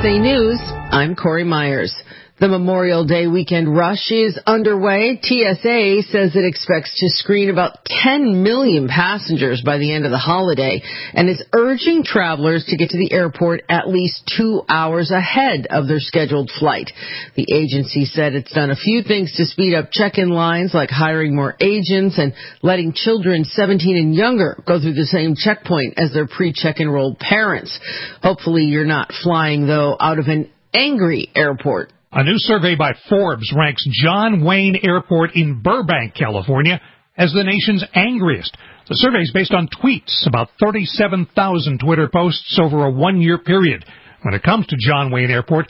USA News, I'm Corey Myers. The Memorial Day weekend rush is underway. TSA says it expects to screen about 10 million passengers by the end of the holiday and is urging travelers to get to the airport at least 2 hours ahead of their scheduled flight. The agency said it's done a few things to speed up check-in lines, like hiring more agents and letting children 17 and younger go through the same checkpoint as their pre-check-enrolled parents. Hopefully you're not flying, though, out of an angry airport. A new survey by Forbes ranks John Wayne Airport in Burbank, California, as the nation's angriest. The survey is based on tweets, about 37,000 Twitter posts over a one-year period. When it comes to John Wayne Airport,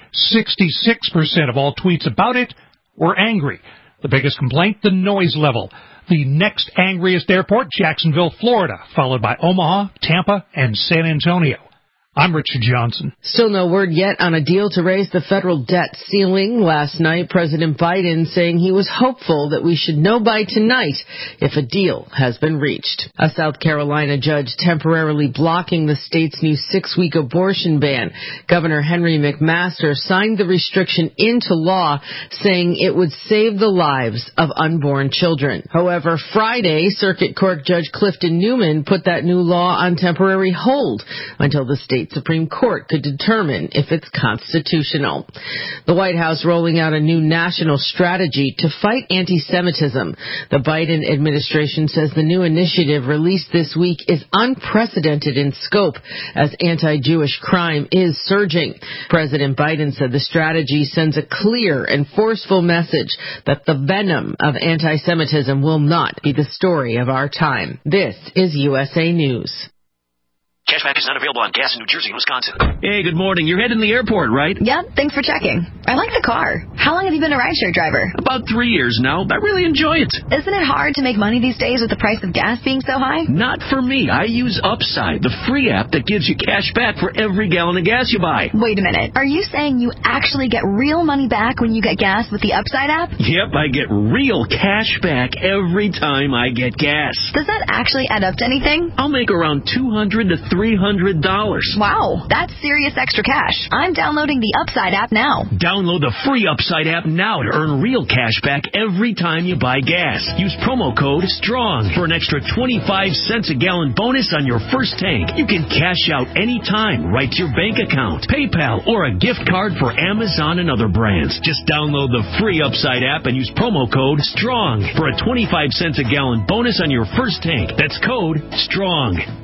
66% of all tweets about it were angry. The biggest complaint, the noise level. The next angriest airport, Jacksonville, Florida, followed by Omaha, Tampa, and San Antonio. I'm Richard Johnson. Still no word yet on a deal to raise the federal debt ceiling. Last night, President Biden saying he was hopeful that we should know by tonight if a deal has been reached. A South Carolina judge temporarily blocking the state's new 6-week abortion ban. Governor Henry McMaster signed the restriction into law, saying it would save the lives of unborn children. However, Friday, Circuit Court Judge Clifton Newman put that new law on temporary hold until the state Supreme Court could determine if it's constitutional. The White House rolling out a new national strategy to fight anti-Semitism. The Biden administration says the new initiative released this week is unprecedented in scope as anti-Jewish crime is surging. President Biden said the strategy sends a clear and forceful message that the venom of anti-Semitism will not be the story of our time. This is USA News. Cashback is not available on gas in New Jersey and Wisconsin. Hey, good morning. You're heading to the airport, right? Yep, thanks for checking. I like the car. How long have you been a rideshare driver? About 3 years now. I really enjoy it. Isn't it hard to make money these days with the price of gas being so high? Not for me. I use Upside, the free app that gives you cash back for every gallon of gas you buy. Wait a minute. Are you saying you actually get real money back when you get gas with the Upside app? Yep, I get real cash back every time I get gas. Does that actually add up to anything? I'll make around $200 to $300. Wow, that's serious extra cash. I'm downloading the Upside app now. Download the free Upside app now to earn real cash back every time you buy gas. Use promo code STRONG for an extra 25 cents a gallon bonus on your first tank. You can cash out anytime right to your bank account, PayPal, or a gift card for Amazon and other brands. Just download the free Upside app and use promo code STRONG for a 25 cents a gallon bonus on your first tank. That's code STRONG.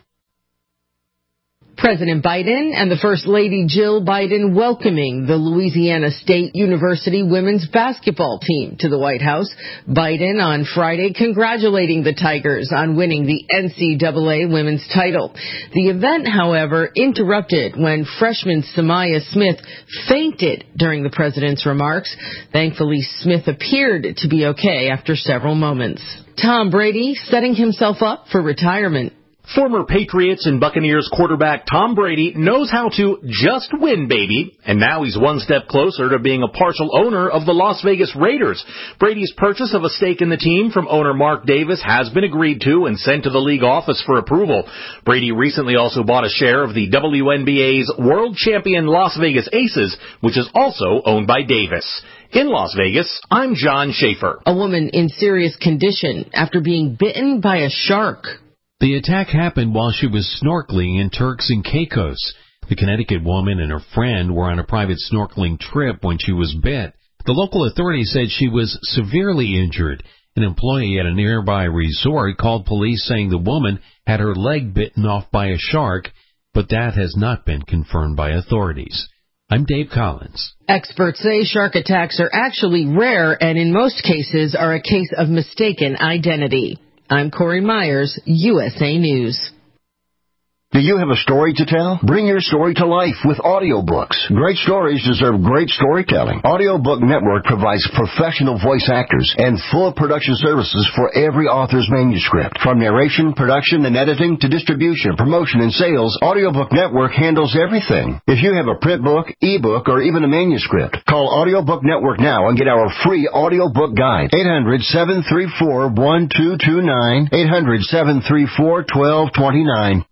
President Biden and the First Lady Jill Biden welcoming the Louisiana State University women's basketball team to the White House. Biden on Friday congratulating the Tigers on winning the NCAA women's title. The event, however, interrupted when freshman Samaya Smith fainted during the president's remarks. Thankfully, Smith appeared to be okay after several moments. Tom Brady setting himself up for retirement. Former Patriots and Buccaneers quarterback Tom Brady knows how to just win, baby, and now he's one step closer to being a partial owner of the Las Vegas Raiders. Brady's purchase of a stake in the team from owner Mark Davis has been agreed to and sent to the league office for approval. Brady recently also bought a share of the WNBA's world champion Las Vegas Aces, which is also owned by Davis. In Las Vegas, I'm John Schaefer. A woman in serious condition after being bitten by a shark. The attack happened while she was snorkeling in Turks and Caicos. The Connecticut woman and her friend were on a private snorkeling trip when she was bit. The local authorities said she was severely injured. An employee at a nearby resort called police saying the woman had her leg bitten off by a shark, but that has not been confirmed by authorities. I'm Dave Collins. Experts say shark attacks are actually rare and in most cases are a case of mistaken identity. I'm Corey Myers, USA News. Do you have a story to tell? Bring your story to life with audiobooks. Great stories deserve great storytelling. Audiobook Network provides professional voice actors and full production services for every author's manuscript. From narration, production, and editing to distribution, promotion, and sales, Audiobook Network handles everything. If you have a print book, ebook, or even a manuscript, call Audiobook Network now and get our free audiobook guide. 800-734-1229. 800-734-1229.